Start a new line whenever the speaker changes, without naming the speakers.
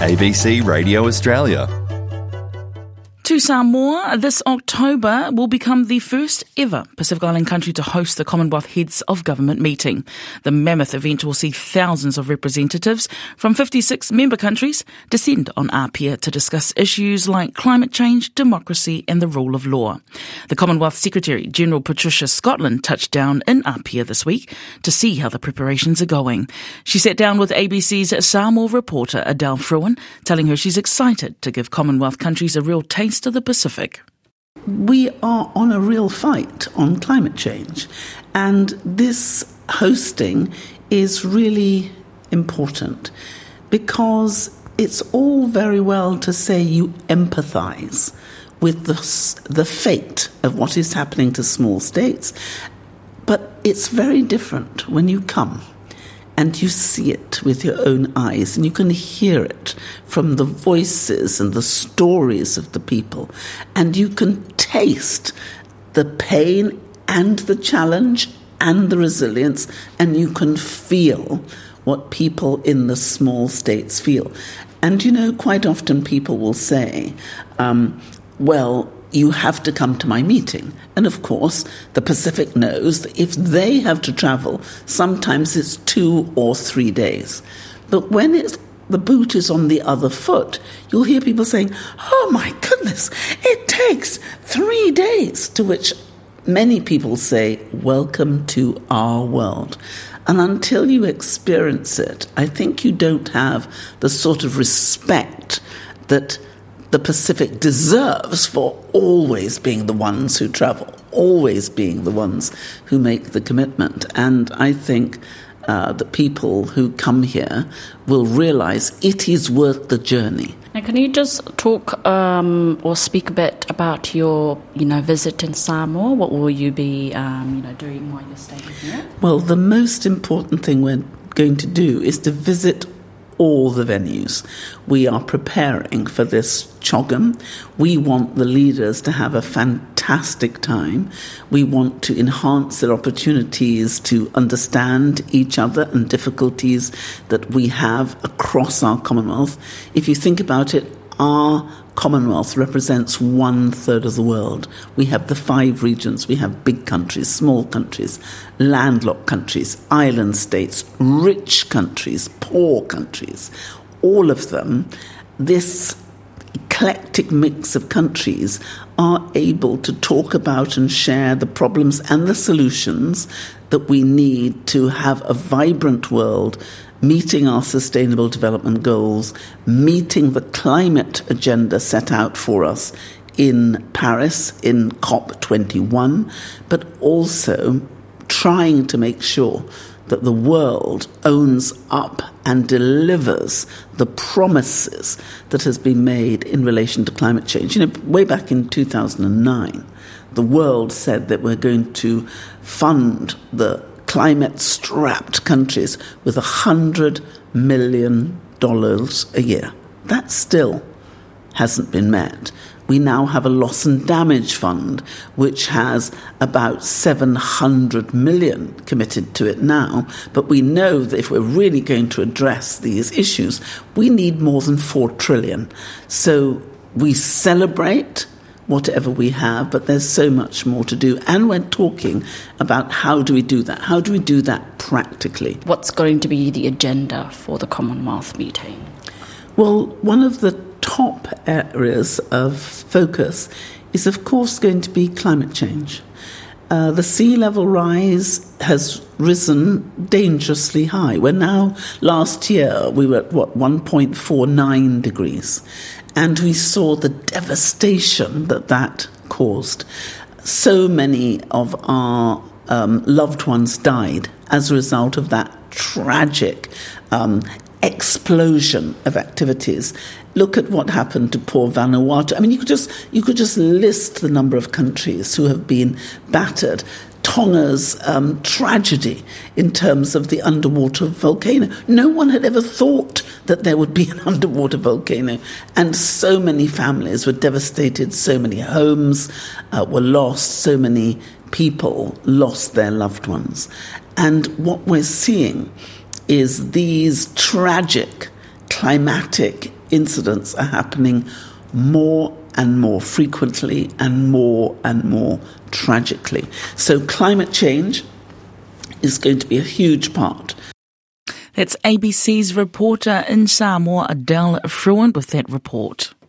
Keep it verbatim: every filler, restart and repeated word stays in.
A B C Radio Australia.
To Samoa, this October will become the first ever Pacific Island country to host the Commonwealth Heads of Government meeting. The mammoth event will see thousands of representatives from fifty-six member countries descend on Apia to discuss issues like climate change, democracy and the rule of law. The Commonwealth Secretary-General Patricia Scotland touched down in Apia this week to see how the preparations are going. She sat down with A B C's Samoa reporter Adele Fruin, telling her she's excited to give Commonwealth countries a real taste of the Pacific.
We are on a real fight on climate change, and this hosting is really important because it's all very well to say you empathise with the, the fate of what is happening to small states, but it's very different when you come and you see it with your own eyes, and you can hear it from the voices and the stories of the people, and you can taste the pain and the challenge and the resilience, and you can feel what people in the small states feel. And, you know, quite often people will say, um, well, you have to come to my meeting. And of course, the Pacific knows that if they have to travel, sometimes it's two or three days. But when it's, the boot is on the other foot, you'll hear people saying, oh my goodness, it takes three days, to which many people say, welcome to our world. And until you experience it, I think you don't have the sort of respect that the Pacific deserves for always being the ones who travel, always being the ones who make the commitment. And I think uh, the people who come here will realise it is worth the journey.
Now, can you just talk um, or speak a bit about your, you know, visit in Samoa? What will you be, um, you know, doing while you're staying here?
Well, the most important thing we're going to do is to visit all the venues. We are preparing for this CHOGM. We want the leaders to have a fantastic time. We want to enhance their opportunities to understand each other and difficulties that we have across our Commonwealth. If you think about it, our Commonwealth represents one third of the world. We have the five regions. We have big countries, small countries, landlocked countries, island states, rich countries, poor countries. All of them, this eclectic mix of countries are able to talk about and share the problems and the solutions that we need to have a vibrant world, meeting our sustainable development goals, meeting the climate agenda set out for us in Paris in COP twenty-one, but also trying to make sure that the world owns up and delivers the promises that has been made in relation to climate change. You know, way back in two thousand nine, the world said that we're going to fund the climate-strapped countries with one hundred million dollars a year. That still hasn't been met. We now have a loss and damage fund, which has about seven hundred million committed to it now. But we know that if we're really going to address these issues, we need more than four trillion. So we celebrate whatever we have, but there's so much more to do. And we're talking about how do we do that? How do we do that practically?
What's going to be the agenda for the Commonwealth meeting?
Well, one of the top areas of focus is, of course, going to be climate change. Uh, the sea level rise has risen dangerously high. We're now, last year, we were at, what, one point four nine degrees. And we saw the devastation that that caused. So many of our um, loved ones died as a result of that tragic um, explosion of activities. Look at what happened to poor Vanuatu. I mean, you could just you could just list the number of countries who have been battered. Tonga's um, tragedy in terms of the underwater volcano. No one had ever thought that there would be an underwater volcano, and so many families were devastated, so many homes uh, were lost, so many people lost their loved ones. And what we're seeing is these tragic climatic incidents are happening more and more frequently and more and more tragically. So climate change is going to be a huge part.
That's A B C's reporter in Samoa, Adele Fruin, with that report.